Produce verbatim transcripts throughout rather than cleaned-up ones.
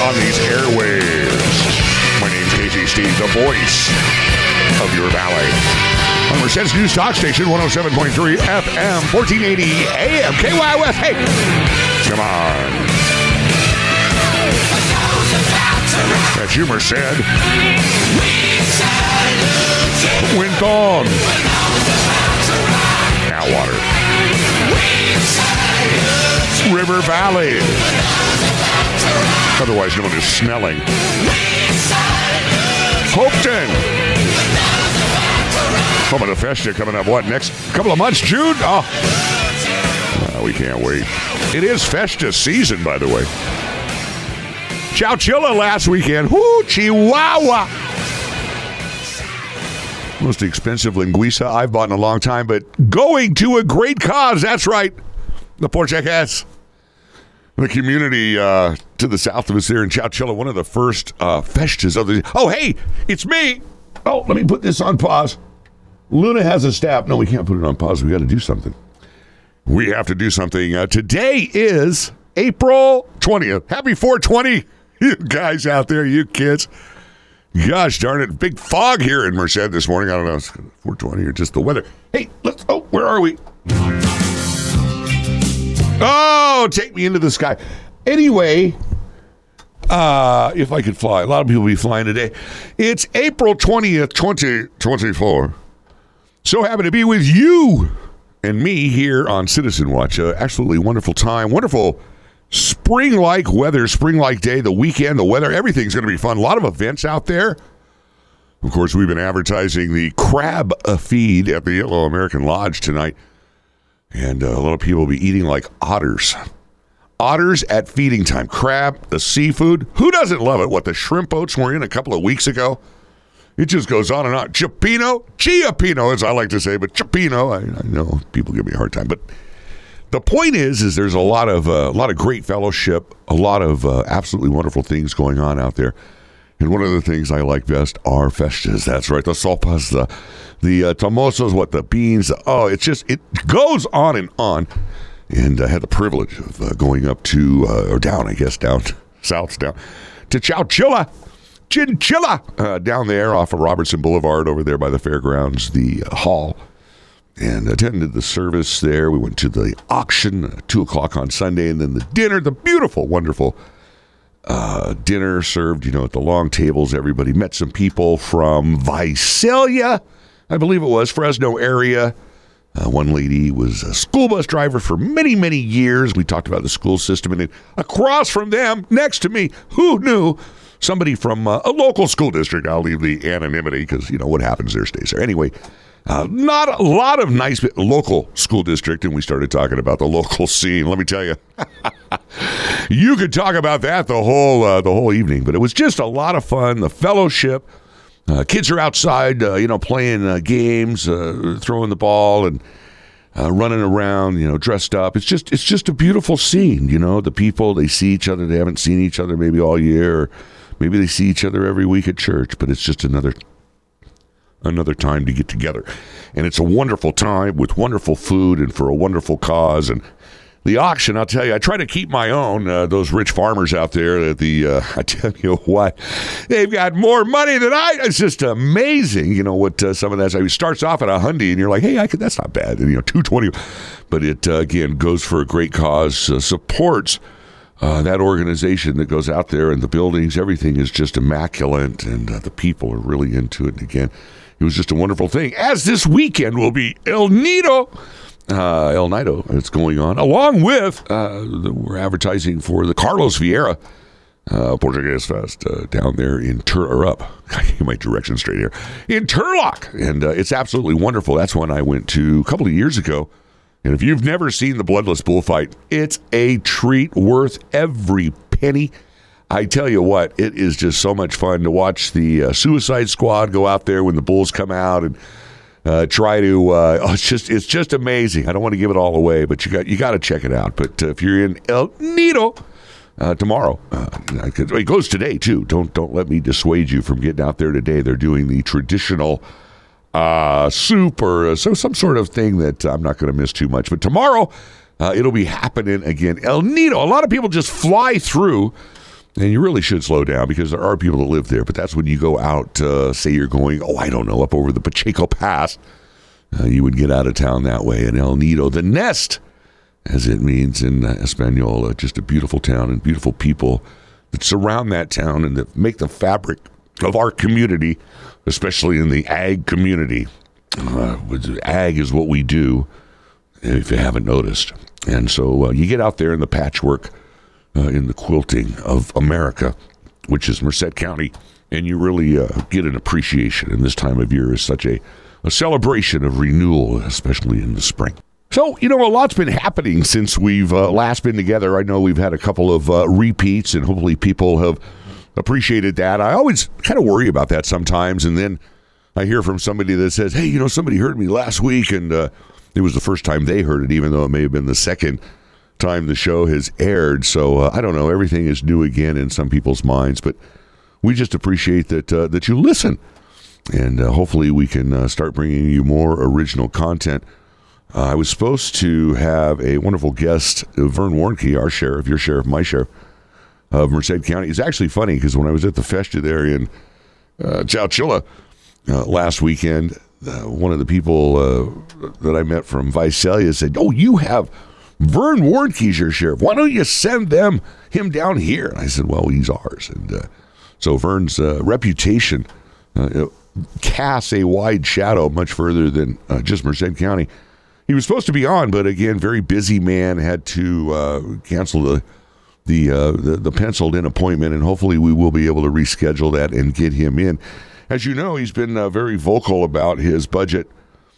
on these airwaves. My name's Casey Steve, the voice of your valley. On Merced's News Talk Station, one oh seven point three F M, fourteen eighty A M, K Y O S. Hey, come on. That's you, Merced. Winton. Atwater. River Valley. Otherwise known as Snelling. Hopeton. Home of the Festa coming up, what, next couple of months, June? Oh, uh, we can't wait. It is Festa season, by the way. Chowchilla last weekend. Whoo, Chihuahua. Most expensive linguiça I've bought in a long time, but going to a great cause. That's right. The Portuguese. The community uh, to the south of us there in Chowchilla, one of the first uh, festas of the... Oh, hey, it's me. Oh, let me put this on pause. Luna has a staff. No, we can't put it on pause. We got to do something. We have to do something. Uh, today is April twentieth. Happy four twenty, you guys out there, you kids. Gosh darn it. Big fog here in Merced this morning. I don't know. It's four twenty or just the weather. Hey, let's... Oh, where are we? Oh, take me into the sky. Anyway, uh, if I could fly. A lot of people will be flying today. It's April twentieth, twenty twenty-four. So happy to be with you and me here on Citizen Watch. Uh, absolutely wonderful time. Wonderful spring-like weather, spring-like day, the weekend, the weather. Everything's going to be fun. A lot of events out there. Of course, we've been advertising the crab feed at the Yellow American Lodge tonight. And uh, a lot of people will be eating like otters. Otters at feeding time. Crab, the seafood. Who doesn't love it? What, the shrimp boats were in a couple of weeks ago? It just goes on and on. Chipino, Chiapino, as I like to say, but Chipino, I, I know people give me a hard time. But the point is, is there's a lot of uh, a lot of great fellowship, a lot of uh, absolutely wonderful things going on out there. And one of the things I like best are festas. That's right, the sopas, the the uh, tamosos, what the beans. Oh, it's just it goes on and on. And I had the privilege of uh, going up to uh, or down, I guess, down south, down to Chowchilla. Chinchilla, uh, down there off of Robertson Boulevard over there by the fairgrounds, the uh, hall, and attended the service there. We went to the auction at uh, two o'clock on Sunday, and then the dinner, the beautiful, wonderful uh, dinner served, you know, at the long tables. Everybody met some people from Visalia, I believe it was, Fresno area. Uh, one lady was a school bus driver for many, many years. We talked about the school system, and then across from them, next to me, who knew? Somebody from uh, a local school district. I'll leave the anonymity because, you know, what happens there stays there. Anyway, uh, not a lot of nice local school district, and we started talking about the local scene. Let me tell you, you could talk about that the whole uh, the whole evening, but it was just a lot of fun. The fellowship, uh, kids are outside, uh, you know, playing uh, games, uh, throwing the ball, and uh, running around, you know, dressed up. It's just it's just a beautiful scene. You know, the people, they see each other. They haven't seen each other maybe all year. Or, maybe they see each other every week at church, but it's just another another time to get together. And it's a wonderful time with wonderful food and for a wonderful cause. And the auction, I'll tell you, I try to keep my own. Uh, those rich farmers out there, that the uh, I tell you what, they've got more money than I. It's just amazing, you know, what uh, some of that. It starts off at a hundy, and you're like, hey, I could, that's not bad. And, you know, two twenty, but it uh, again goes for a great cause, uh, supports Uh, that organization that goes out there, and the buildings, everything is just immaculate, and uh, the people are really into it. And again, it was just a wonderful thing. As this weekend will be El Nido, uh, El Nido, it's going on, along with, uh, the, we're advertising for the Carlos Vieira uh, Portuguese Fest uh, down there in Tur, or up, I get my direction straight here, in Turlock. And uh, it's absolutely wonderful. That's one I went to a couple of years ago. And if you've never seen the Bloodless Bullfight, it's a treat worth every penny. I tell you what, it is just so much fun to watch the uh, Suicide Squad go out there when the bulls come out and uh, try to. Uh, oh, it's just it's just amazing. I don't want to give it all away, but you got you got to check it out. But uh, if you're in El Nido uh, tomorrow, uh, it goes today too. Don't don't let me dissuade you from getting out there today. They're doing the traditional uh, soup or uh, so some sort of thing that I'm not going to miss too much. But tomorrow uh, it'll be happening again. El Nido. A lot of people just fly through And you really should slow down because there are people that live there. But that's when you go out, uh, say you're going, oh, I don't know, up over the Pacheco Pass. Uh, you would get out of town that way. And El Nido, the nest, as it means in uh, Espanol, just a beautiful town and beautiful people that surround that town and that make the fabric of our community, especially in the ag community. Uh, ag is what we do, if you haven't noticed. And so uh, you get out there in the patchwork, uh, in the quilting of America, which is Merced County, and you really uh, get an appreciation. And this time of year is such a, a celebration of renewal, especially in the spring. So, you know, a lot's been happening since we've uh, last been together. I know we've had a couple of uh, repeats, and hopefully people have appreciated that. I always kind of worry about that sometimes, and then I hear from somebody that says, hey, you know, somebody heard me last week, and uh, it was the first time they heard it, even though it may have been the second time the show has aired. So, uh, I don't know, everything is new again in some people's minds, but we just appreciate that uh, that you listen, and uh, hopefully we can uh, start bringing you more original content. Uh, I was supposed to have a wonderful guest, Vern Warnke, our sheriff, your sheriff, my sheriff, of Merced County. It's actually funny because when I was at the Festa there in uh, Chowchilla uh, last weekend, uh, one of the people uh, that I met from Visalia said, oh, you have Vern Warnke's your sheriff. Why don't you send them him down here? And I said, well, he's ours. And uh, so Vern's uh, reputation uh, casts a wide shadow much further than uh, just Merced County. He was supposed to be on, but again, very busy man, had to uh, cancel the the, uh, the the penciled-in appointment, and hopefully we will be able to reschedule that and get him in. As you know, he's been uh, very vocal about his budget,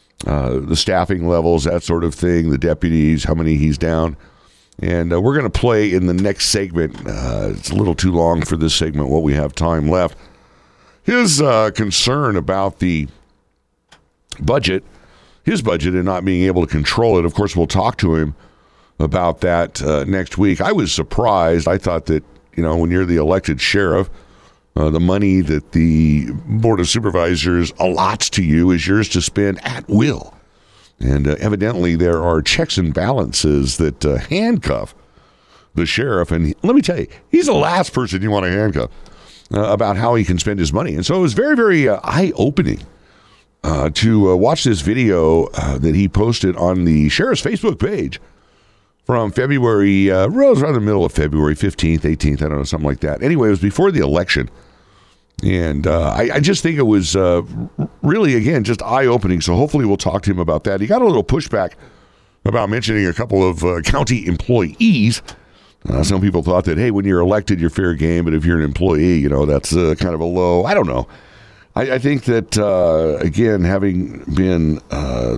uh, the staffing levels, that sort of thing, the deputies, how many he's down. And uh, we're going to play in the next segment. Uh, it's a little too long for this segment, what we have time left. His uh, concern about the budget, his budget and not being able to control it. Of course, we'll talk to him about that uh, next week. I was surprised. I thought that, you know, when you're the elected sheriff, uh, the money that the Board of Supervisors allots to you is yours to spend at will. And uh, evidently there are checks and balances that uh, handcuff the sheriff. And he, let me tell you, he's the last person you want to handcuff uh, about how he can spend his money. And so it was very, very uh, eye-opening Uh, to uh, watch this video uh, that he posted on the sheriff's Facebook page from February, uh, it was around the middle of February, fifteenth, eighteenth, I don't know, something like that. Anyway, it was before the election. And uh, I, I just think it was uh, really, again, just eye-opening. So hopefully we'll talk to him about that. He got a little pushback about mentioning a couple of uh, county employees. Uh, some people thought that, hey, when you're elected, you're fair game. But if you're an employee, you know, that's uh, kind of a low, I don't know. I, I think that, uh, again, having been uh,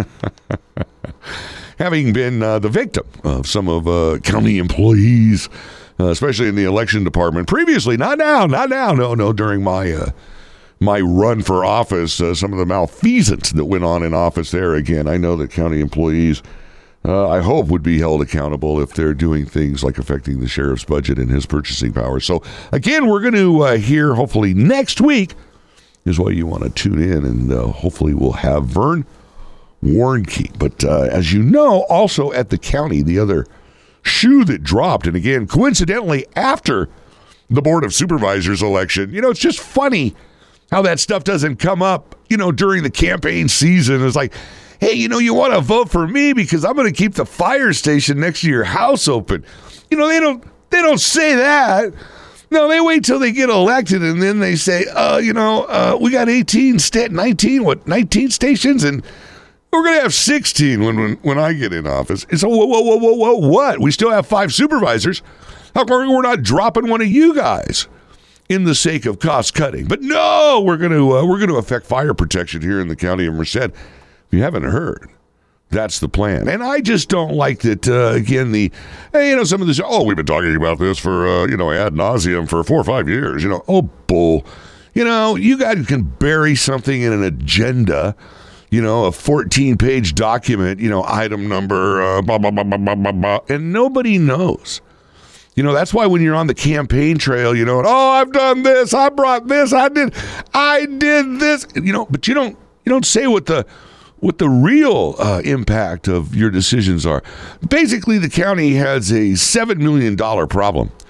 having been uh, the victim of some of uh, county employees, uh, especially in the election department previously, not now, not now, no, no, during my uh, my run for office, uh, some of the malfeasance that went on in office there, again, I know that county employees, uh, I hope, would be held accountable if they're doing things like affecting the sheriff's budget and his purchasing power. So, again, we're going to uh, hear, hopefully, next week, is why you want to tune in, and uh, hopefully we'll have Vern Warnke. But uh, as you know, also at the county, the other shoe that dropped, and again, coincidentally, after the Board of Supervisors election, you know, it's just funny how that stuff doesn't come up, you know, during the campaign season. It's like, hey, you know, you want to vote for me because I'm going to keep the fire station next to your house open. You know, they don't, they don't say that. No, they wait till they get elected, and then they say, uh, you know, uh, we got eighteen, sta- nineteen, what, nineteen stations, and we're going to have sixteen when, when when I get in office. And so, whoa, whoa, whoa, whoa, whoa, what? We still have five supervisors. How come we're not dropping one of you guys in the sake of cost cutting? But no, we're going to uh, we're going to affect fire protection here in the county of Merced. If you haven't heard, that's the plan. And I just don't like that, uh, again, the, hey, you know, some of this, oh, we've been talking about this for, uh, you know, ad nauseum for four or five years, you know, oh, bull. You know, you guys can bury something in an agenda, you know, a fourteen-page document, you know, item number, uh, blah, blah, blah, blah, blah, blah, blah, and nobody knows. You know, that's why when you're on the campaign trail, you know, oh, I've done this, I brought this, I did, I did this, you know, but you don't, you don't say what the, what the real uh, impact of your decisions are. Basically, the county has a seven million dollars problem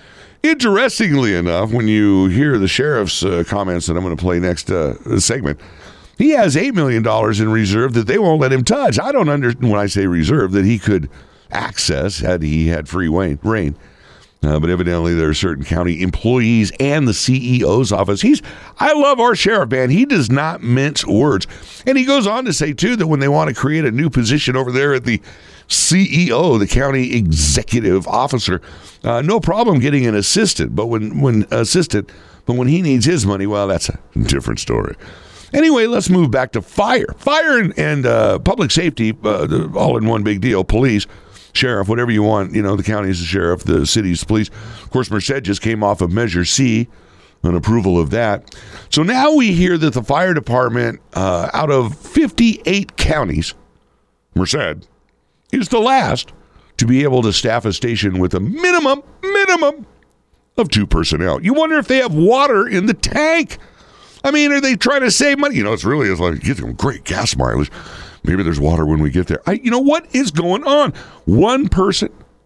Interestingly enough, when you hear the sheriff's uh, comments that I'm going to play next uh, segment, he has eight million dollars in reserve that they won't let him touch. I don't understand when I say reserve that he could access had he had free reign. Uh, but evidently there are certain county employees and the C E O's office. He's, I love our sheriff, man. He does not mince words. And he goes on to say, too, that when they want to create a new position over there at the C E O, the county executive officer, uh, no problem getting an assistant. But when, when assistant, but when he needs his money, well, that's a different story. Anyway, let's move back to fire. Fire and, and uh, public safety, uh, all in one big deal. Police. Sheriff, whatever you want, you know, the county's the sheriff, the city's police. Of course, Merced just came off of Measure C, an approval of that. So now we hear that the fire department, uh, out of fifty-eight counties, Merced is the last to be able to staff a station with a minimum, minimum of two personnel. You wonder if they have water in the tank. I mean, are they trying to save money? You know, it's really, it's like, get them great gas mileage. Maybe there's water when we get there. I, you know, what is going on? One person,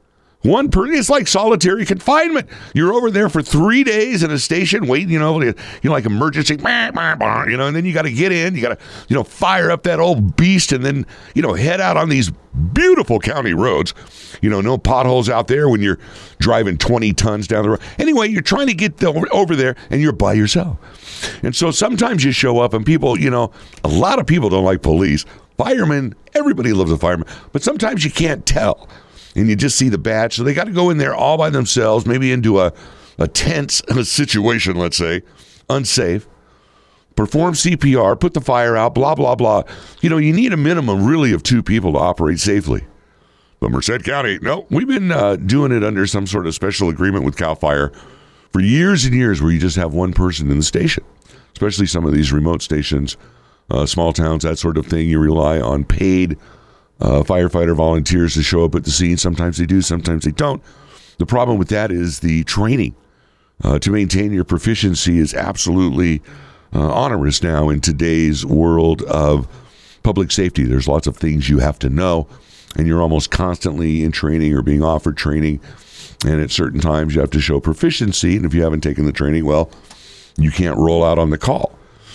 one person, it's like solitary confinement. You're over there for three days in a station waiting, you know, you know, like emergency, you know, and then you got to get in, you got to, you know, fire up that old beast and then, you know, head out on these beautiful county roads. You know, no potholes out there when you're driving twenty tons down the road. Anyway, you're trying to get the, over there and you're by yourself. And so sometimes you show up and people, you know, a lot of people don't like police. Firemen, everybody loves a fireman, but sometimes you can't tell, and you just see the badge. So they got to go in there all by themselves, maybe into a, a tense situation, let's say, unsafe, perform C P R, put the fire out, blah, blah, blah. You know, you need a minimum, really, of two people to operate safely. But Merced County, no, we've been uh, doing it under some sort of special agreement with CAL FIRE for years and years where you just have one person in the station, especially some of these remote stations. Uh, small towns, that sort of thing. You rely on paid uh, firefighter volunteers to show up at the scene. Sometimes they do, sometimes they don't. The problem with that is the training uh, to maintain your proficiency is absolutely uh, onerous now in today's world of public safety. There's lots of things you have to know, and you're almost constantly in training or being offered training. And at certain times, you have to show proficiency. And if you haven't taken the training, well, you can't roll out on the call.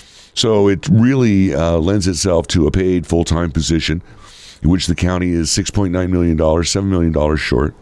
So it really uh, lends itself to a paid full-time position, in which the county is six point nine million dollars, seven million dollars short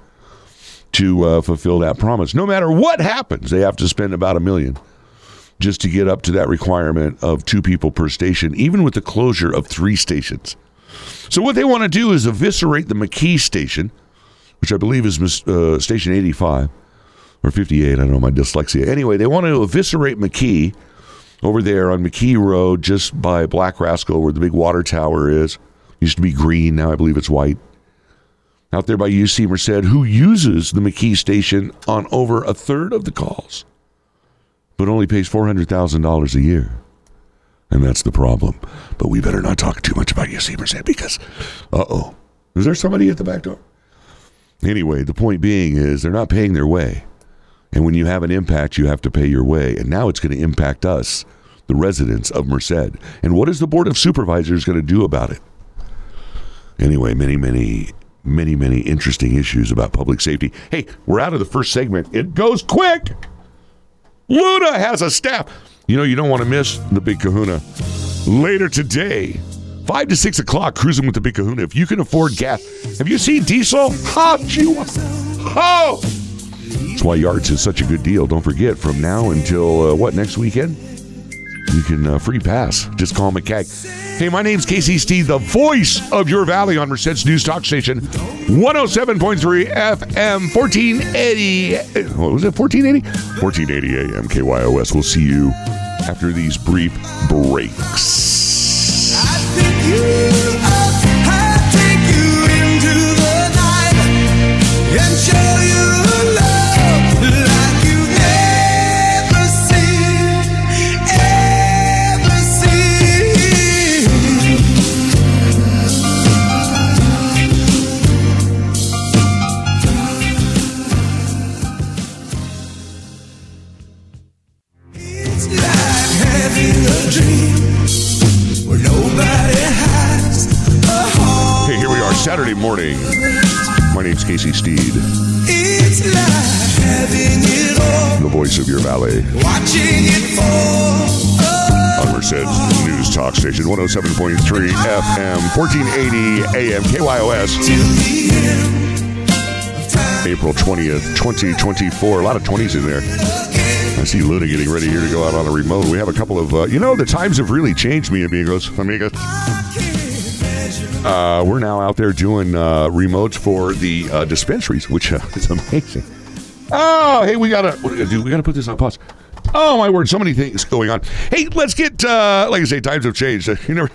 to uh, fulfill that promise. No matter what happens, they have to spend about a million just to get up to that requirement of two people per station, even with the closure of three stations. So what they want to do is eviscerate the McKee station, which I believe is uh, station eighty-five or fifty-eight. I don't know, my dyslexia. Anyway, they want to eviscerate McKee over there on McKee Road, just by Black Rascal, where the big water tower is. Used to be green, now I believe it's white. Out there by U C Merced, who uses the McKee station on over a third of the calls, but only pays four hundred thousand dollars a year. And that's the problem. But we better not talk too much about U C Merced because, uh-oh. Is there somebody at the back door? Anyway, the point being is they're not paying their way. And when you have an impact, you have to pay your way. And now it's going to impact us, the residents of Merced. And what is the Board of Supervisors going to do about it? Anyway, many, many, many, many interesting issues about public safety. Hey, we're out of the first segment. It goes quick. Luna has a staff. You know, you don't want to miss the Big Kahuna. Later today, five to six o'clock, Cruising with the Big Kahuna. If you can afford gas. Have you seen diesel? Ha! Oh! That's why Yards is such a good deal. Don't forget, from now until, uh, what, next weekend? You can uh, free pass. Just call McCag. Hey, my name's Casey Steed, the voice of your valley on Merced's News Talk Station, one oh seven point three F M, fourteen eighty. What was it, fourteen eighty? fourteen eighty A M K Y O S. We'll see you after these brief breaks. I pick you up, I take you into the night and show you Saturday morning. My name's Casey Steed. It's like having it all. The voice of your valet. Watching it fall. On Merced News Talk Station, one oh seven point three F M, fourteen eighty A M, K Y O S. April twentieth, twenty twenty-four. A lot of twenties in there. I see Luna getting ready here to go out on a remote. We have a couple of, uh, you know, the times have really changed, mi amigos, amigas. Uh, we're now out there doing uh, remotes for the uh, dispensaries, which uh, is amazing. Oh, hey, we gotta, what do we gotta do? We gotta put this on pause. Oh, my word, so many things going on. Hey, let's get, uh, like I say, times have changed. You never,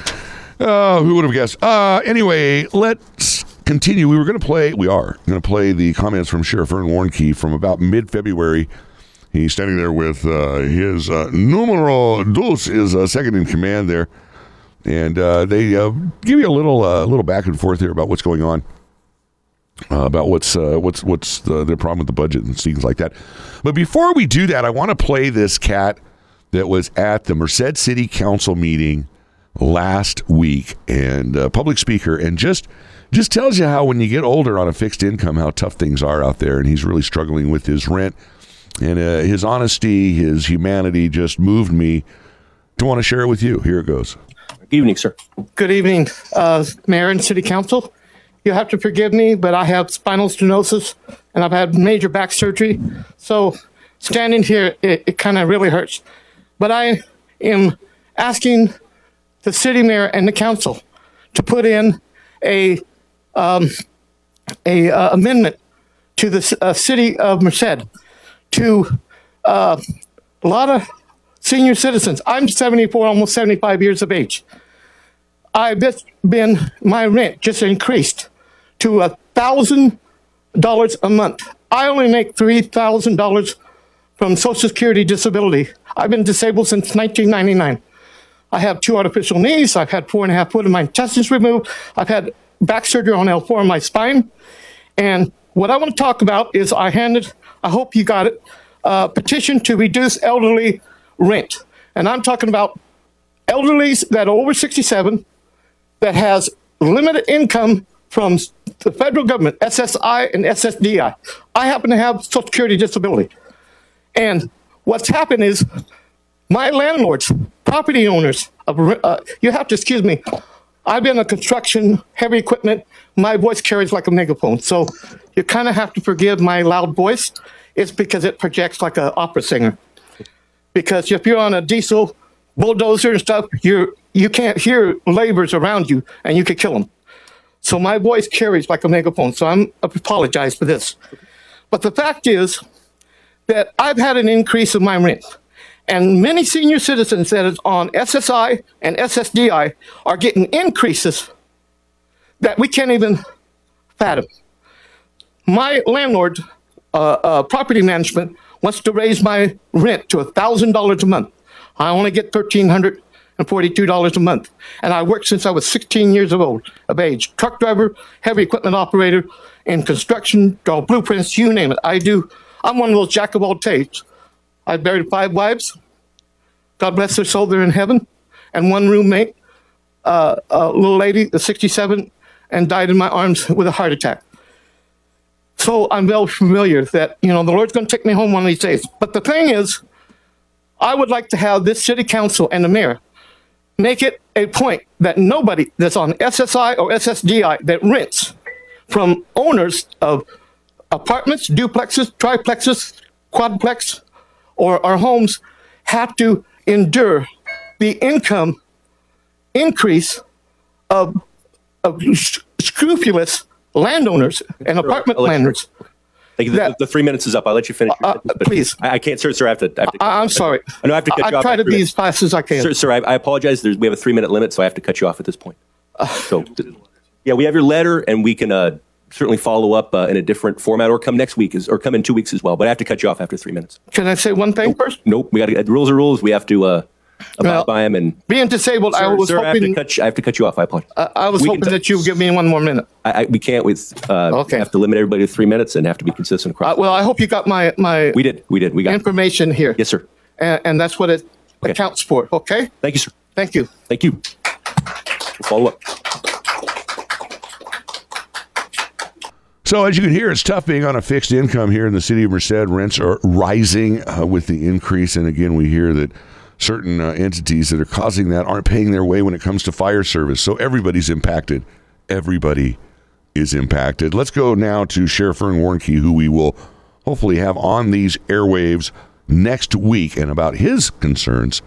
uh, who would have guessed? Uh, anyway, let's continue. We were going to play, we are going to play the comments from Sheriff Vern Warnke from about mid-February. He's standing there with uh, his uh, numero dos, his uh, second in command there. And uh, they uh, give you a little uh, little back and forth here about what's going on, uh, about what's uh, what's what's the, the problem with the budget and things like that. But before we do that, I want to play this cat that was at the Merced City Council meeting last week, and uh, public speaker, and just just tells you how when you get older on a fixed income, how tough things are out there, and he's really struggling with his rent. And uh, his honesty, his humanity just moved me to want to share it with you. Here it goes. Good evening, sir. Good evening, uh, Mayor and City Council. You have to forgive me, but I have spinal stenosis and I've had major back surgery. So standing here, it, it kind of really hurts. But I am asking the city mayor and the council to put in a um, a uh, amendment to the uh, city of Merced to uh, a lot of senior citizens. I'm seventy-four, almost seventy-five years of age. I've just been, my rent just increased to a thousand dollars a month. I only make three thousand dollars from Social Security disability. I've been disabled since nineteen ninety-nine. I have two artificial knees. I've had four and a half foot of my intestines removed. I've had back surgery on L four on my spine. And what I want to talk about is I handed, I hope you got it, a petition to reduce elderly rent. And I'm talking about elderlies that are over sixty-seven that has limited income from the federal government, S S I and S S D I. I happen to have Social Security disability. And what's happened is my landlords, property owners, uh, you have to excuse me, I've been in construction, heavy equipment. My voice carries like a megaphone. So you kind of have to forgive my loud voice. It's because it projects like an opera singer. Because if you're on a diesel bulldozer and stuff, you're, you can't hear laborers around you and you could kill them. So my voice carries like a megaphone. So I'm, I apologize for this. But the fact is that I've had an increase in my rent. And many senior citizens that is on S S I and S S D I are getting increases that we can't even fathom. My landlord, uh, uh, property management, wants to raise my rent to one thousand dollars a month. I only get one thousand three hundred forty-two dollars a month. And I worked since I was sixteen years of old, of age. Truck driver, heavy equipment operator, in construction, draw blueprints, you name it. I do. I'm one of those jack of all trades. I buried five wives. God bless their soul, they're in heaven. And one roommate, uh, a little lady, sixty-seven, and died in my arms with a heart attack. So I'm well familiar that, you know, the Lord's going to take me home one of these days. But the thing is, I would like to have this city council and the mayor make it a point that nobody that's on S S I or S S D I that rents from owners of apartments, duplexes, triplexes, quadplex, or our homes have to endure the income increase of, of scrupulous landowners and apartment landlords. Thank you. The, That- the three minutes is up. I'll let you finish. your Uh, sentence, but please. I, I can't, sir. Sir, I have to. I have to I, I'm sorry. I know I have to cut I, you I off. try to after be it. as fast as I can. Sir, sir I, I apologize. There's, we have a three minute limit, so I have to cut you off at this point. So, yeah, we have your letter, and we can uh, certainly follow up uh, in a different format, or come next week, as, or come in two weeks as well. But I have to cut you off after three minutes. Can I say one thing first? Nope. We got to. The rules are rules. We have to uh, abide Well, by them. And Being disabled, I sir, was sir, I have to hoping cut you. I have to cut you off. I apologize. uh, I was we can hoping t- that you would give me one more minute. I, I, we can't. With uh, Okay. have to limit everybody to three minutes and have to be consistent across. Uh, well, I hope you got my my we did. We did. We got. information here. Yes, sir. And, and that's what it Okay. accounts for. Okay. Thank you, sir. Thank you. Thank you. We'll follow up. So as you can hear, it's tough being on a fixed income here in the city of Merced. Rents are rising uh, with the increase. And again, we hear that certain uh, entities that are causing that aren't paying their way when it comes to fire service. So everybody's impacted. Everybody is impacted. Let's go now to Sheriff Vern Warnke, who we will hopefully have on these airwaves next week, and about his concerns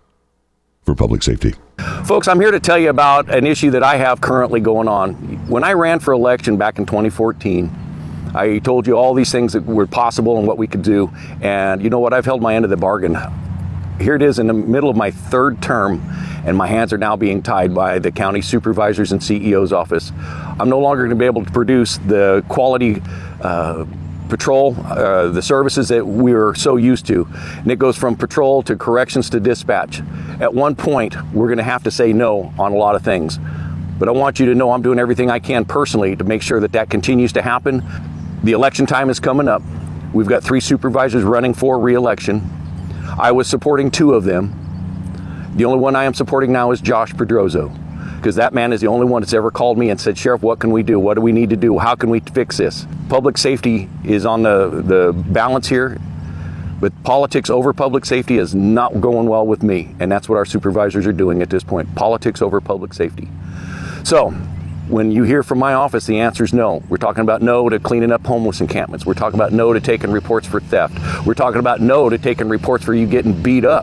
for public safety. Folks, I'm here to tell you about an issue that I have currently going on. When I ran for election back in twenty fourteen, I told you all these things that were possible and what we could do. And you know what? I've held my end of the bargain. Here it is in the middle of my third term, and my hands are now being tied by the county supervisors and C E O's office. I'm no longer going to be able to produce the quality uh, patrol, uh, the services that we were so used to. And it goes from patrol to corrections to dispatch. At one point, we're going to have to say no on a lot of things. But I want you to know I'm doing everything I can personally to make sure that that continues to happen. The election time is coming up. We've got three supervisors running for re-election. I was supporting two of them. The only one I am supporting now is Josh Pedrozo, because that man is the only one that's ever called me and said, Sheriff, what can we do? What do we need to do? How can we fix this? Public safety is on the, the balance here, but politics over public safety is not going well with me, and that's what our supervisors are doing at this point, politics over public safety. So when you hear from my office, the answer is no. We're talking about no to cleaning up homeless encampments. We're talking about no to taking reports for theft. We're talking about no to taking reports for you getting beat up.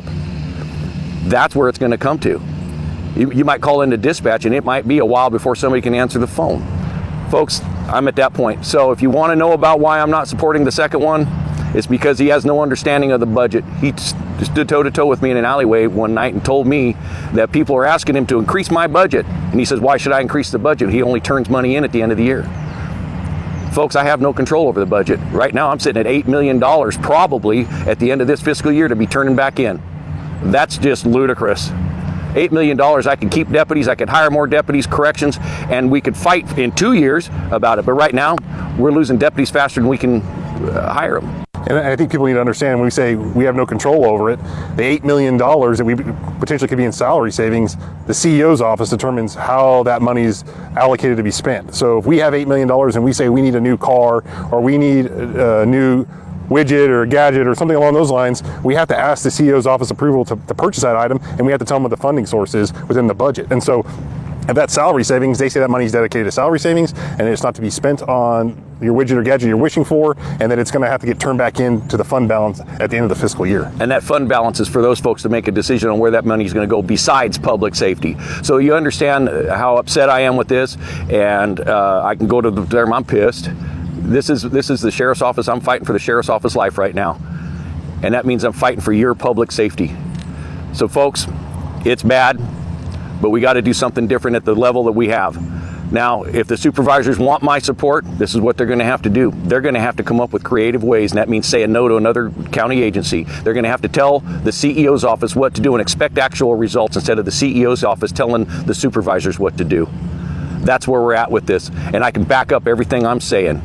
That's where it's going to come to. You, you might call into dispatch, and it might be a while before somebody can answer the phone. Folks, I'm at that point. So if you want to know about why I'm not supporting the second one, it's because he has no understanding of the budget. He stood toe-to-toe with me in an alleyway one night and told me that people are asking him to increase my budget. And he says, why should I increase the budget? He only turns money in at the end of the year. Folks, I have no control over the budget. Right now, I'm sitting at eight million dollars probably at the end of this fiscal year to be turning back in. That's just ludicrous. eight million dollars, I could keep deputies, I could hire more deputies, corrections, and we could fight in two years about it. But right now, we're losing deputies faster than we can uh, hire them. And I think people need to understand when we say we have no control over it, the eight million dollars that we potentially could be in salary savings, the C E O's office determines how that money is allocated to be spent. So if we have eight million dollars and we say we need a new car or we need a new widget or a gadget or something along those lines, we have to ask the C E O's office approval to, to purchase that item, and we have to tell them what the funding source is within the budget. And so if that's salary savings, they say that money is dedicated to salary savings and it's not to be spent on your widget or gadget you're wishing for, and that it's going to have to get turned back into the fund balance at the end of the fiscal year. And that fund balance is for those folks to make a decision on where that money is going to go besides public safety. So you understand how upset I am with this, and uh, I can go to the term I'm pissed. This is this is the sheriff's office. I'm fighting for the sheriff's office life right now. And that means I'm fighting for your public safety. So folks, it's bad, but we got to do something different at the level that we have. Now, if the supervisors want my support, this is what they're going to have to do. They're going to have to come up with creative ways, and that means saying no to another county agency. They're going to have to tell the C E O's office what to do and expect actual results instead of the C E O's office telling the supervisors what to do. That's where we're at with this, and I can back up everything I'm saying.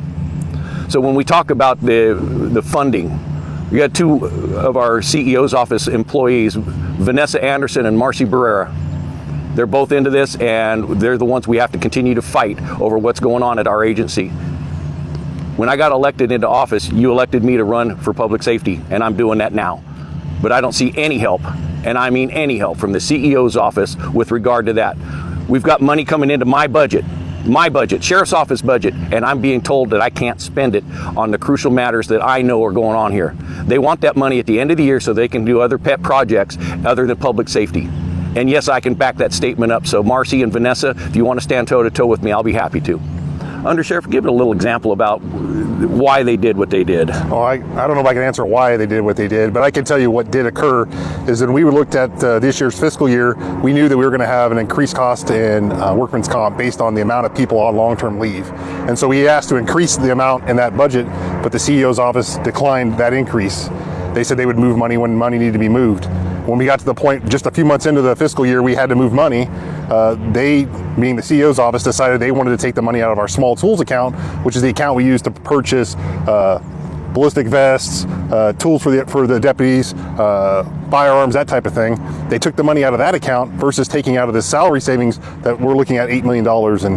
So when we talk about the, the funding, we got two of our C E O's office employees, Vanessa Anderson and Marcy Barrera. They're both into this, and they're the ones we have to continue to fight over what's going on at our agency. When I got elected into office, you elected me to run for public safety, and I'm doing that now. But I don't see any help, and I mean any help, from the C E O's office with regard to that. We've got money coming into my budget, my budget, sheriff's office budget, and I'm being told that I can't spend it on the crucial matters that I know are going on here. They want that money at the end of the year so they can do other pet projects other than public safety. And yes, I can back that statement up. So Marcy and Vanessa, if you want to stand toe-to-toe with me, I'll be happy to. Undersheriff, give it a little example about why they did what they did. Well, I, I don't know if I can answer why they did what they did, but I can tell you what did occur is when we looked at uh, this year's fiscal year, we knew that we were going to have an increased cost in uh, workman's comp based on the amount of people on long-term leave. And so we asked to increase the amount in that budget, but the C E O's office declined that increase. They said they would move money when money needed to be moved. When we got to the point just a few months into the fiscal year we had to move money, uh, they, being the C E O's office, decided they wanted to take the money out of our small tools account, which is the account we use to purchase uh, ballistic vests, uh, tools for the for the deputies, uh, firearms, that type of thing. They took the money out of that account versus taking out of the salary savings that we're looking at eight million dollars. And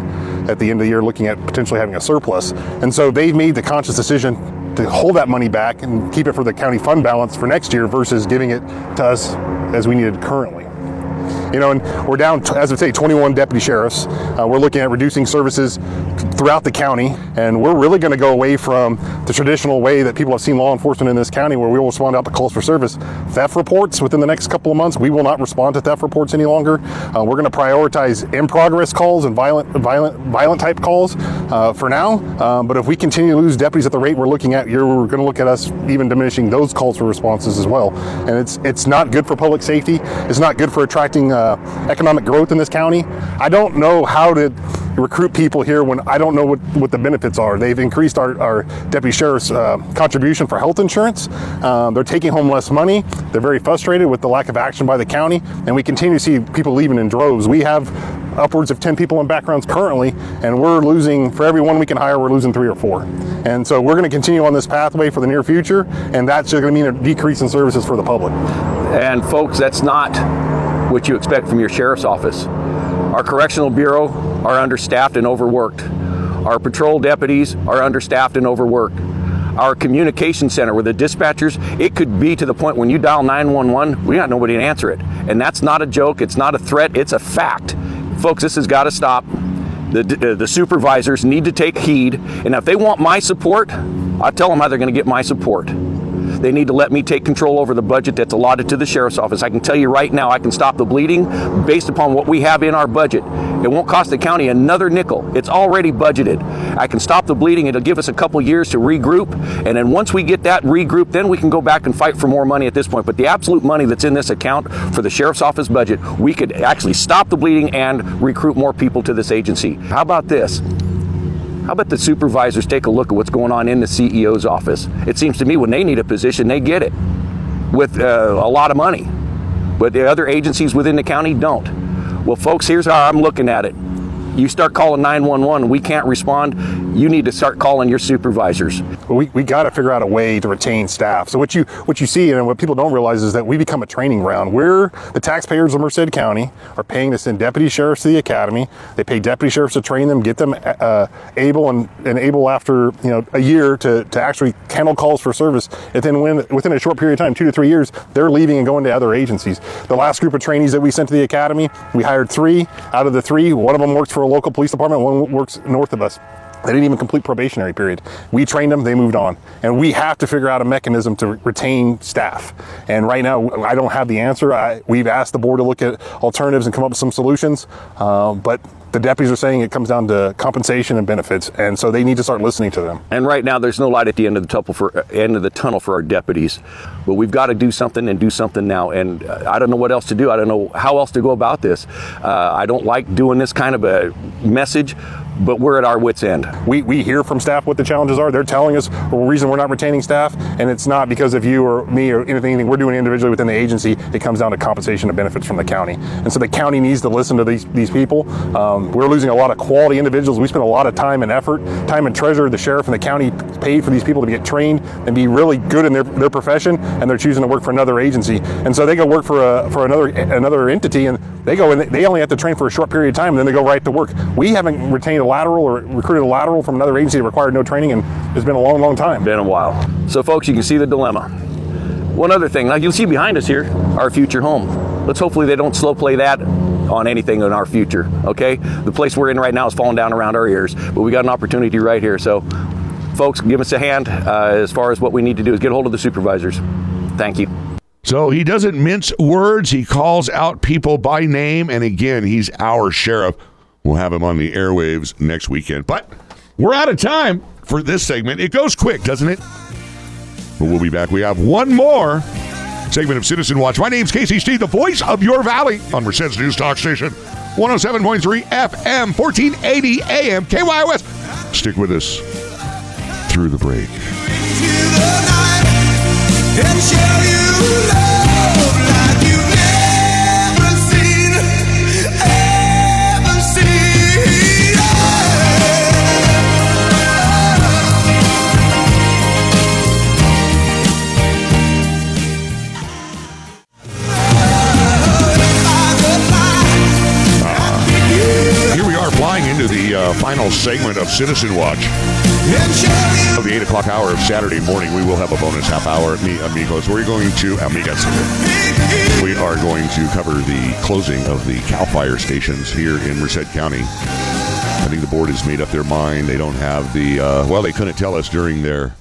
at the end of the year looking at potentially having a surplus. And so they've made the conscious decision to hold that money back and keep it for the county fund balance for next year versus giving it to us as we needed currently. You know, and we're down, as I say, twenty-one deputy sheriffs. Uh, we're looking at reducing services throughout the county, and we're really going to go away from the traditional way that people have seen law enforcement in this county, where we will respond out to calls for service. Theft reports within the next couple of months, we will not respond to theft reports any longer. Uh, we're going to prioritize in progress calls and violent, violent, violent type calls uh, for now. Um, but if we continue to lose deputies at the rate we're looking at, you're, we're going to look at us even diminishing those calls for responses as well. And it's it's not good for public safety. It's not good for attracting uh, economic growth in this county. I don't know how to recruit people here when I don't know what, what the benefits are. They've increased our, our deputy sheriff's uh, contribution for health insurance. Um, they're taking home less money. They're very frustrated with the lack of action by the county, and we continue to see people leaving in droves. We have upwards of ten people in backgrounds currently, and we're losing, for every one we can hire, we're losing three or four. And so we're going to continue on this pathway for the near future, and that's just going to mean a decrease in services for the public. And folks, that's not what you expect from your sheriff's office. Our correctional bureau are understaffed and overworked. Our patrol deputies are understaffed and overworked. Our communication center with the dispatchers, it could be to the point when you dial nine one one, we got nobody to answer it. And that's not a joke, it's not a threat, it's a fact. Folks, this has got to stop. The, uh, the supervisors need to take heed, and if they want my support, I'll tell them how they're going to get my support. They need to let me take control over the budget that's allotted to the sheriff's office. I can tell you right now, I can stop the bleeding based upon what we have in our budget. It won't cost the county another nickel. It's already budgeted. I can stop the bleeding. It'll give us a couple years to regroup. And then once we get that regroup, then we can go back and fight for more money at this point. But the absolute money that's in this account for the sheriff's office budget, we could actually stop the bleeding and recruit more people to this agency. How about this? How about the supervisors take a look at what's going on in the C E O's office? It seems to me when they need a position, they get it with uh, a lot of money. But the other agencies within the county don't. Well, folks, here's how I'm looking at it. You start calling nine one one, we can't respond, you need to start calling your supervisors. We, we got to figure out a way to retain staff. So what you what you see and what people don't realize is that we become a training ground. We're, the taxpayers of Merced County are paying to send deputy sheriffs to the academy. They pay deputy sheriffs to train them, get them uh, able and, and able after you know a year to, to actually handle calls for service. And then when, within a short period of time, two to three years, they're leaving and going to other agencies. The last group of trainees that we sent to the academy, we hired three. Out of the three, one of them works for a local police department, one works north of us. They didn't even complete probationary period. We trained them, they moved on. And we have to figure out a mechanism to retain staff. And right now, I don't have the answer. I, we've asked the board to look at alternatives and come up with some solutions, uh, but the deputies are saying it comes down to compensation and benefits, and so they need to start listening to them. And right now, there's no light at the end of the tunnel for uh, end of the tunnel for our deputies, but we've got to do something and do something now. And uh, I don't know what else to do. I don't know how else to go about this. Uh, I don't like doing this kind of a message, but we're at our wits' end. We we hear from staff what the challenges are. They're telling us the reason we're not retaining staff, and it's not because of you or me or anything we're doing individually within the agency. It comes down to compensation and benefits from the county, and so the county needs to listen to these these people. Um, we're losing a lot of quality individuals. We spend a lot of time and effort, time and treasure. The sheriff and the county paid for these people to get trained and be really good in their, their profession, and they're choosing to work for another agency. And so they go work for a for another another entity, and they go and they only have to train for a short period of time, and then they go right to work. We haven't retained a lateral or recruited a lateral from another agency that required no training, and it's been a long, long time. Been a while. So, folks, you can see the dilemma. One other thing, like you'll see behind us here, our future home. Let's hopefully they don't slow play that on anything in our future, okay? The place we're in right now is falling down around our ears, but we got an opportunity right here. So, folks, give us a hand uh, as far as what we need to do is get a hold of the supervisors. Thank you. So he doesn't mince words. He calls out people by name. And again, he's our sheriff. We'll have him on the airwaves next weekend. But we're out of time for this segment. It goes quick, doesn't it? But we'll be back. We have one more segment of Citizen Watch. My name's Casey Steed, the voice of your valley on Merced's News Talk Station. one oh seven point three F M, fourteen eighty A M, K Y O S. Stick with us through the break. And show you love like you've never seen, ever seen. Uh, here we are flying into the uh, uh, final segment of Citizen Watch. Of the eight o'clock hour of Saturday morning, we will have a bonus half hour, me, amigos. We're going to, amigas, we are going to cover the closing of the CAL FIRE stations here in Merced County. I think the board has made up their mind. They don't have the, uh, well, they couldn't tell us during their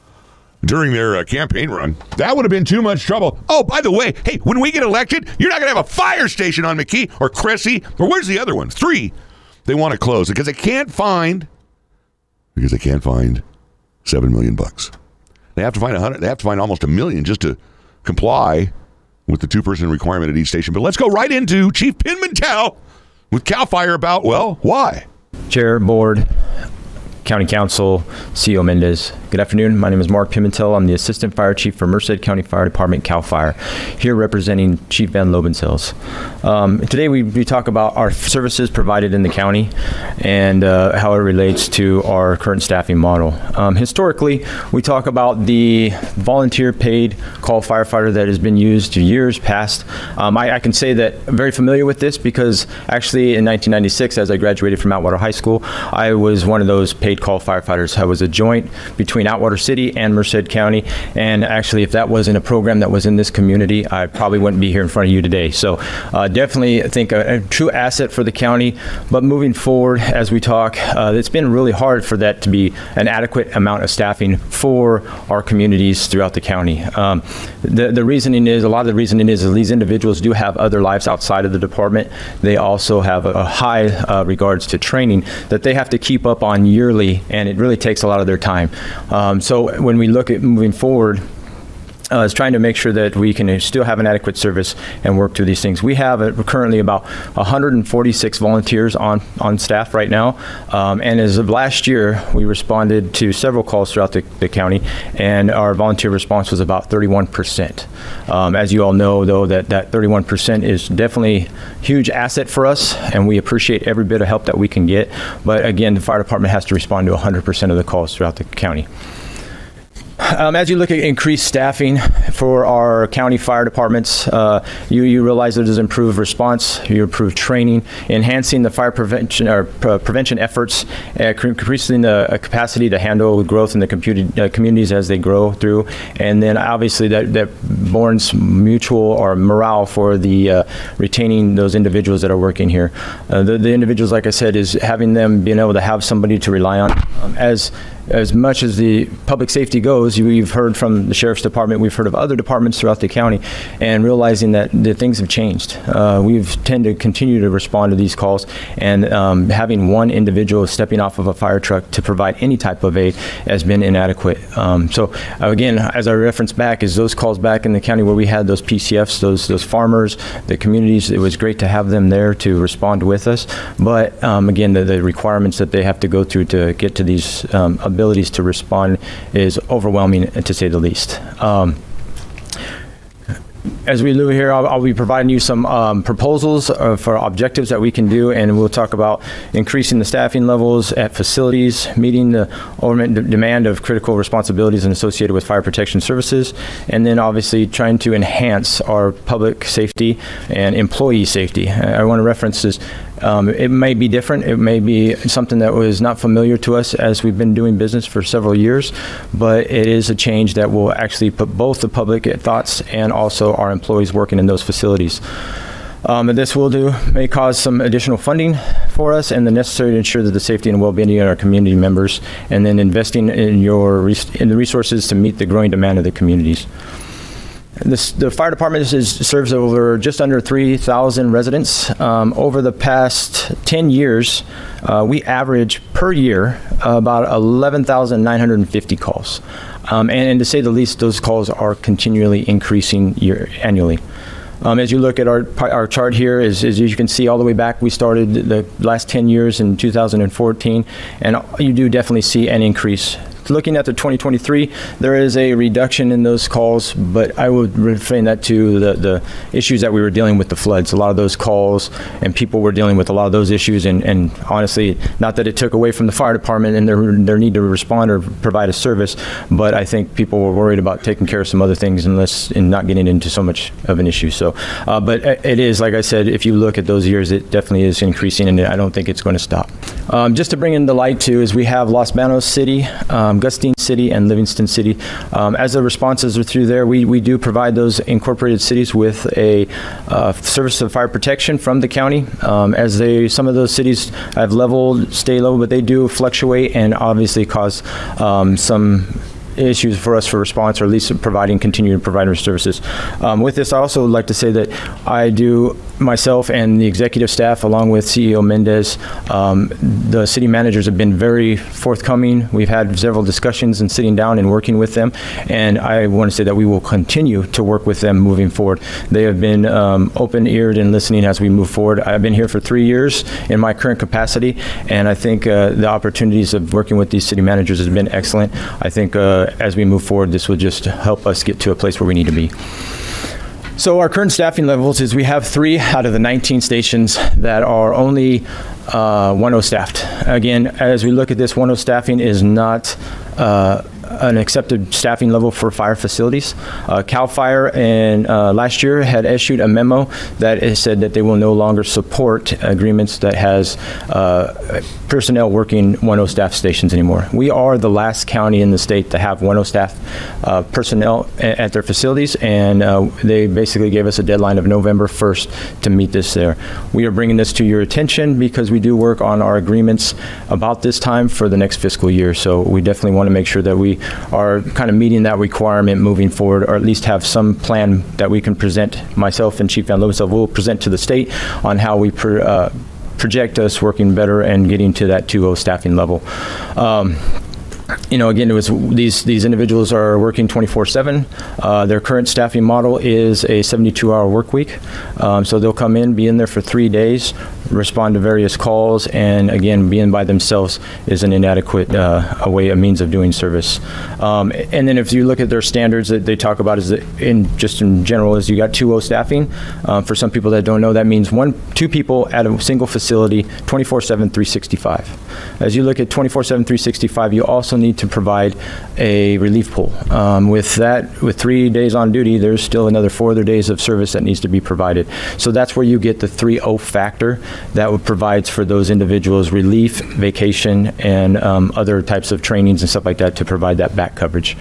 during their uh, campaign run. That would have been too much trouble. Oh, by the way, hey, when we get elected, you're not going to have a fire station on McKee or Cressy, or where's the other one? Three. They want to close it because they can't find, because they can't find seven million bucks. They have to find a hundred. They have to find almost a million just to comply with the two-person requirement at each station. But let's go right into Chief Pimentel with CAL FIRE about, well, why? Chair, board, County Council, C E O Mendez. Good afternoon. My name is Mark Pimentel. I'm the Assistant Fire Chief for Merced County Fire Department, CAL FIRE, here representing Chief Van Lobensel's. Um, today we, we talk about our services provided in the county and uh, how it relates to our current staffing model. Um, historically, we talk about the volunteer paid call firefighter that has been used years past. Um, I, I can say that I'm very familiar with this because actually in nineteen ninety-six, as I graduated from Atwater High School, I was one of those paid call firefighters. I was a joint between Atwater City and Merced County, and actually if that wasn't a program that was in this community, I probably wouldn't be here in front of you today. So uh, definitely I think a, a true asset for the county, but moving forward as we talk, uh, it's been really hard for that to be an adequate amount of staffing for our communities throughout the county. Um, the, the reasoning is, a lot of the reasoning is, is these individuals do have other lives outside of the department. They also have a, a high uh, regards to training that they have to keep up on yearly, and it really takes a lot of their time. Um, so when we look at moving forward, Uh, is trying to make sure that we can still have an adequate service and work through these things. We have uh, currently about one hundred forty-six volunteers on, on staff right now. Um, and as of last year, we responded to several calls throughout the, the county, and our volunteer response was about thirty-one percent. Um, as you all know, though, that, that thirty-one percent is definitely a huge asset for us, and we appreciate every bit of help that we can get. But again, the fire department has to respond to one hundred percent of the calls throughout the county. Um, as you look at increased staffing for our county fire departments, uh, you, you realize that there's improved response, you improve training, enhancing the fire prevention or pre- prevention efforts, uh, increasing the uh, capacity to handle growth in the computer, uh, communities as they grow through, and then obviously that, that borns mutual or morale for the uh, retaining those individuals that are working here. Uh, the, the individuals, like I said, is having them being able to have somebody to rely on. Um, as As much as the public safety goes, we've heard from the Sheriff's Department, we've heard of other departments throughout the county, and realizing that the things have changed. Uh, we've tend to continue to respond to these calls, and um, having one individual stepping off of a fire truck to provide any type of aid has been inadequate. Um, so again, as I reference back, is those calls back in the county where we had those P C Fs, those those farmers, the communities, it was great to have them there to respond with us. But um, again, the, the requirements that they have to go through to get to these um, abilities to respond is overwhelming, to say the least. Um, As we move here, I'll, I'll be providing you some um, proposals uh, for objectives that we can do, and we'll talk about increasing the staffing levels at facilities, meeting the overall demand of critical responsibilities and associated with fire protection services, and then obviously trying to enhance our public safety and employee safety. I, I want to reference this. Um, it may be different. It may be something that was not familiar to us as we've been doing business for several years, but it is a change that will actually put both the public at thoughts and also our employees working in those facilities. Um, and this will do may cause some additional funding for us, and the necessary to ensure that the safety and well-being of our community members, and then investing in your in the resources to meet the growing demand of the communities. This, the fire department is, serves over just under three thousand residents. Um, over the past ten years, uh, we average per year uh, about eleven thousand nine hundred fifty calls. Um, and, and to say the least, those calls are continually increasing year, annually. Um, as you look at our our chart here, is, is as you can see all the way back, we started the last ten years in two thousand fourteen, and you do definitely see an increase. Looking at the twenty twenty-three, there is a reduction in those calls, but I would refrain that to the, the issues that we were dealing with, the floods. A lot of those calls and people were dealing with a lot of those issues, and, and honestly, not that it took away from the fire department and their, their need to respond or provide a service, but I think people were worried about taking care of some other things and, less, and not getting into so much of an issue. So, uh, but it is, like I said, if you look at those years, it definitely is increasing, and I don't think it's going to stop. Um, just to bring in the light too, is we have Los Banos City, um, Gustine City, and Livingston City. Um, as the responses are through there, we, we do provide those incorporated cities with a uh, service of fire protection from the county. Um, as they, some of those cities have leveled, stay low, but they do fluctuate and obviously cause um, some issues for us for response, or at least providing, continuing providing services. Um, with this, I also would like to say that I do, myself and the executive staff, along with C E O Mendez, um, the city managers have been very forthcoming. We've had several discussions and sitting down and working with them, and I want to say that we will continue to work with them moving forward. They have been um, open-eared and listening as we move forward. I've been here for three years in my current capacity, and I think uh, the opportunities of working with these city managers has been excellent. I think uh, as we move forward, this will just help us get to a place where we need to be. So our current staffing levels is we have three out of the nineteen stations that are only uh, one oh staffed. Again, as we look at this, one oh staffing is not uh, an accepted staffing level for fire facilities. Uh, CAL FIRE in uh, last year had issued a memo that it said that they will no longer support agreements that has uh, personnel working one oh staff stations anymore. We are the last county in the state to have one oh staff uh, personnel a- at their facilities, and uh, they basically gave us a deadline of November first to meet this there. We are bringing this to your attention because we do work on our agreements about this time for the next fiscal year, so we definitely want to make sure that we are kind of meeting that requirement moving forward, or at least have some plan that we can present. Myself and Chief Van Lovenself will present to the state on how we per, uh, project us working better and getting to that two oh staffing level. Um, You know, again, it was these these individuals are working twenty-four seven. Uh, their current staffing model is a seventy-two hour work week. Um, so they'll come in, be in there for three days, respond to various calls, and again, being by themselves is an inadequate uh, a way, a means of doing service. Um, and then if you look at their standards that they talk about, is that in just in general, is you got two oh staffing. Uh, for some people that don't know, that means one, two people at a single facility, twenty-four seven, three sixty-five. As you look at twenty-four seven, three sixty-five, you also need to provide a relief pool. Um, with that, with three days on duty, there's still another four other days of service that needs to be provided. So that's where you get the three oh factor that would provides for those individuals relief, vacation, and um, other types of trainings and stuff like that to provide that back coverage.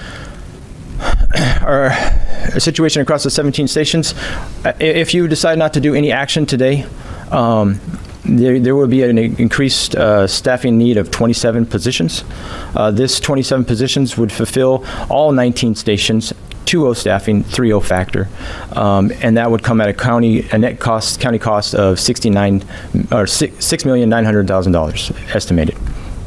Our situation across the seventeen stations, if you decide not to do any action today, um, There, there will be an increased uh, staffing need of twenty-seven positions. Uh, this twenty-seven positions would fulfill all nineteen stations, two oh staffing, three oh factor, um, and that would come at a county a net cost county cost of sixty-nine or six million nine hundred thousand dollars estimated.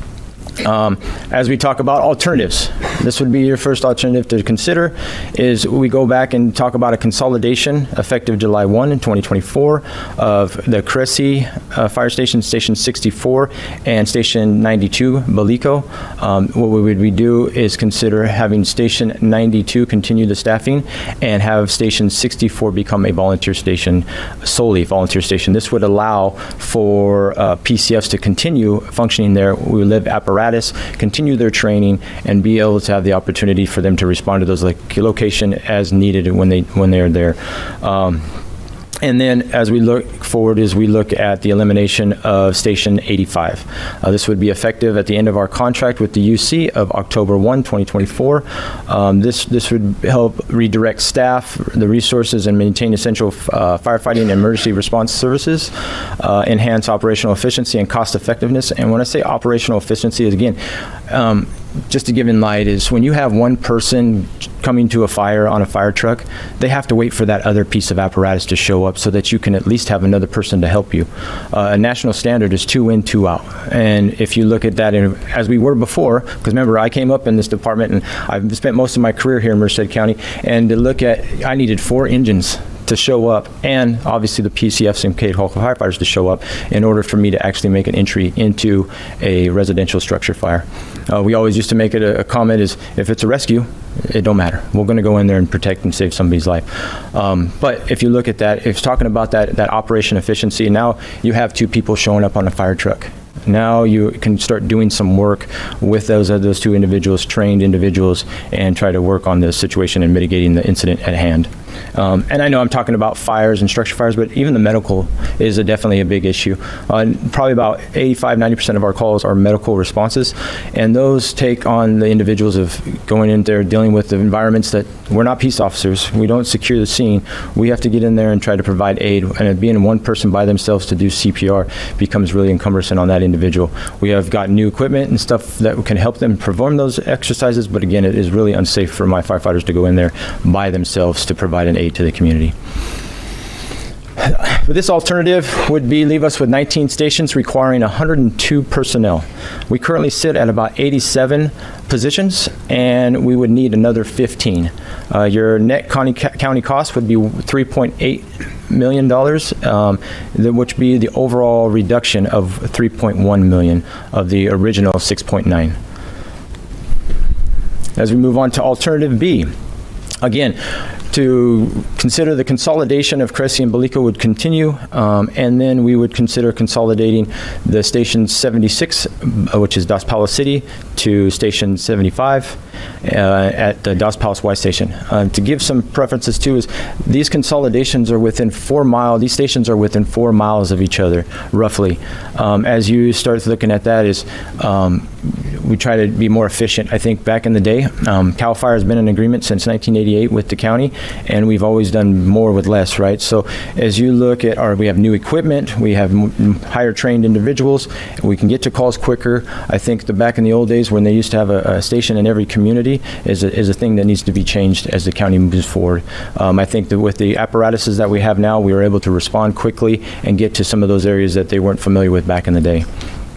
Um, as we talk about alternatives, this would be your first alternative to consider, is we go back and talk about a consolidation effective July first in twenty twenty-four of the Cressy uh, Fire Station, Station sixty-four, and Station ninety-two, Balico. Um, what we would we do is consider having Station ninety-two continue the staffing and have Station sixty-four become a volunteer station, solely volunteer station. This would allow for uh, P C Fs to continue functioning there. We would live apparatus, continue their training, and be able to have the opportunity for them to respond to those like location as needed when they when they are there. Um, And then as we look forward, as we look at the elimination of Station eighty-five. Uh, this would be effective at the end of our contract with the U C of October first, twenty twenty-four. Um, this, this would help redirect staff, the resources, and maintain essential uh, firefighting and emergency response services, uh, enhance operational efficiency and cost effectiveness. And when I say operational efficiency, is again, um, just to give in light, is when you have one person coming to a fire on a fire truck, they have to wait for that other piece of apparatus to show up so that you can at least have another person to help you. Uh, a national standard is two in, two out. And if you look at that, in, as we were before, because remember, I came up in this department and I've spent most of my career here in Merced County, and to look at, I needed four engines to show up, and obviously the P C Fs and Cade Hall firefighters to show up in order for me to actually make an entry into a residential structure fire. Uh, we always used to make it a, a comment is, if it's a rescue, it don't matter. We're going to go in there and protect and save somebody's life. Um, but if you look at that, if it's talking about that, that operation efficiency, now you have two people showing up on a fire truck. Now you can start doing some work with those, uh, those two individuals, trained individuals, and try to work on the situation and mitigating the incident at hand. Um, and I know I'm talking about fires and structure fires, but even the medical is a, definitely a big issue. Uh, probably about eighty-five, ninety percent of our calls are medical responses, and those take on the individuals of going in there, dealing with the environments that we're not peace officers. We don't secure the scene. We have to get in there and try to provide aid, and being one person by themselves to do C P R becomes really encumbersome on that individual. We have got new equipment and stuff that can help them perform those exercises, but again, it is really unsafe for my firefighters to go in there by themselves to provide an aid to the community. But this alternative would be leave us with nineteen stations requiring one hundred two personnel. We currently sit at about eighty-seven positions, and we would need another fifteen. Uh, your net county, county cost would be three point eight million dollars, um, which would be the overall reduction of three point one million of the original six point nine. As we move on to alternative B, again, to consider the consolidation of Cressy and Balico would continue, um, and then we would consider consolidating the station seventy-six, uh, which is Dos Palace City, to station seventy-five uh, at the Dos Palace Y station. Uh, to give some preferences too, is these consolidations are within four miles. These stations are within four miles of each other, roughly. Um, as you start looking at that, is um, we try to be more efficient. I think back in the day, um, CAL FIRE has been in agreement since nineteen eighty-eight with the county, and we've always done more with less, right? So as you look at our, we have new equipment, we have m- higher trained individuals, we can get to calls quicker. I think the back in the old days when they used to have a, a station in every community is a, is a thing that needs to be changed as the county moves forward. Um, I think that with the apparatuses that we have now, we are able to respond quickly and get to some of those areas that they weren't familiar with back in the day.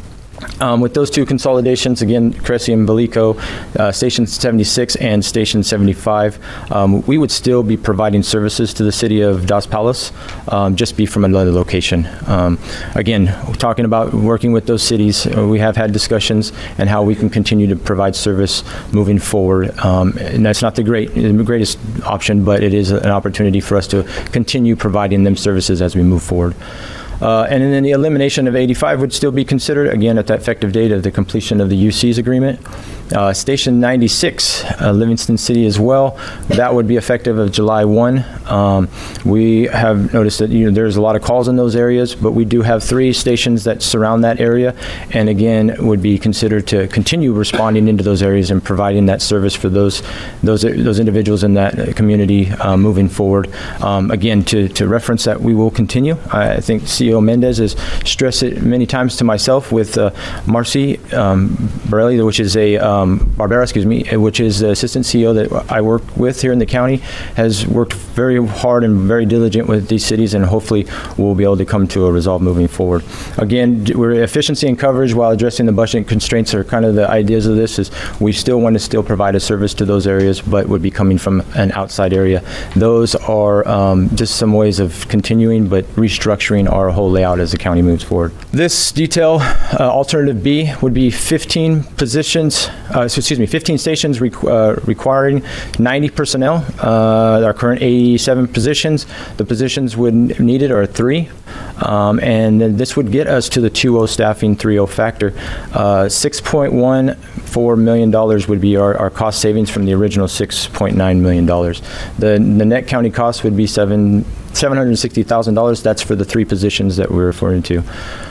Um, with those two consolidations, again, Cressy and Balico, uh, Station seventy-six and Station seventy-five, um, we would still be providing services to the city of Dos Palace, um, just be from another location. Um, again, talking about working with those cities, uh, we have had discussions and how we can continue to provide service moving forward. Um, and that's not the great, the greatest option, but it is an opportunity for us to continue providing them services as we move forward. Uh, and then the elimination of eighty-five would still be considered, again, at the effective date of the completion of the U C's agreement. Uh, Station ninety-six, uh, Livingston City as well, that would be effective of July first. Um, we have noticed that you know there's a lot of calls in those areas, but we do have three stations that surround that area, and again, would be considered to continue responding into those areas and providing that service for those those those individuals in that community uh, moving forward. Um, again, to, to reference that we will continue. I, I think C E O Mendez has stressed it many times to myself with uh, Marcy um, Borelli, which is a um, Barbera, excuse me, which is the assistant C E O that I work with here in the county, has worked very hard and very diligent with these cities, and hopefully we'll be able to come to a resolve moving forward. Again, we're efficiency and coverage while addressing the budget constraints are kind of the ideas of this. Is we still want to still provide a service to those areas, but would be coming from an outside area. Those are um, just some ways of continuing, but restructuring our whole layout as the county moves forward. This detail, uh, alternative B, would be fifteen positions, uh, so excuse me, fifteen stations requ- uh, requiring ninety personnel. Uh, our current eighty-seven positions, the positions would needed are three, um, and then this would get us to the two oh staffing, three oh factor. Uh, six point one four million dollars would be our, our cost savings from the original six point nine million dollars. The, the net county cost would be seven. seven hundred sixty thousand dollars. That's for the three positions that we're referring to.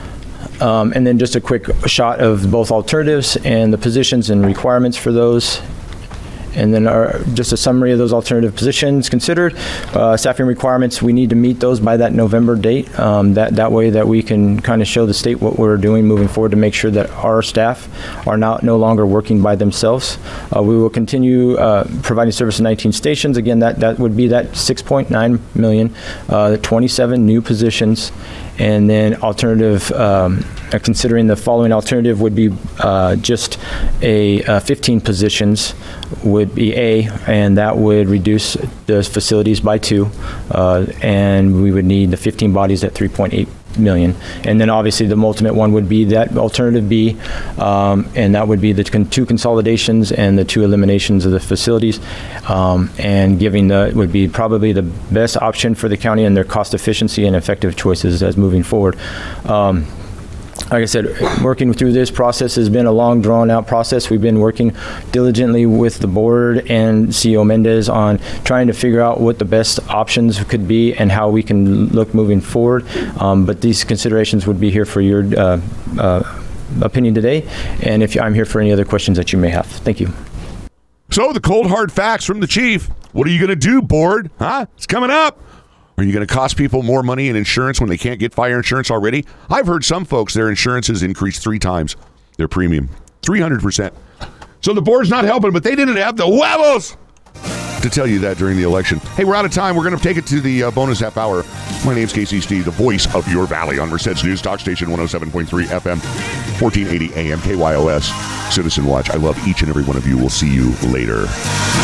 Um, and then just a quick shot of both alternatives and the positions and requirements for those. And then our, just a summary of those alternative positions considered. Uh, staffing requirements, we need to meet those by that November date. Um, that, that way that we can kind of show the state what we're doing moving forward to make sure that our staff are not no longer working by themselves. Uh, we will continue uh, providing service to nineteen stations. Again, that, that would be that six point nine million, uh, twenty-seven new positions. And then alternative, um, uh, considering the following alternative would be uh, just a uh, fifteen positions would be A, and that would reduce the facilities by two, uh, and we would need the fifteen bodies at three point eight million. And then obviously the ultimate one would be that alternative B, um, and that would be the con- two consolidations and the two eliminations of the facilities, um, and giving the would be probably the best option for the county and their cost efficiency and effective choices as moving forward. Um, like I said, working through this process has been a long, drawn-out process. We've been working diligently with the board and C E O Mendez on trying to figure out what the best options could be and how we can look moving forward. Um, but these considerations would be here for your uh, uh, opinion today, and if I'm here for any other questions that you may have. Thank you. So the cold hard facts from the chief. What are you going to do, board? Huh? It's coming up. Are you going to cost people more money in insurance when they can't get fire insurance already? I've heard some folks, their insurance has increased three times their premium. three hundred percent. So the board's not helping, but they didn't have the huevos to tell you that during the election. Hey, we're out of time. We're going to take it to the uh, bonus half hour. My name's Casey Steve, the voice of your valley on Merced's News Talk Station one oh seven point three F M, fourteen eighty A M, K Y O S, Citizen Watch. I love each and every one of you. We'll see you later.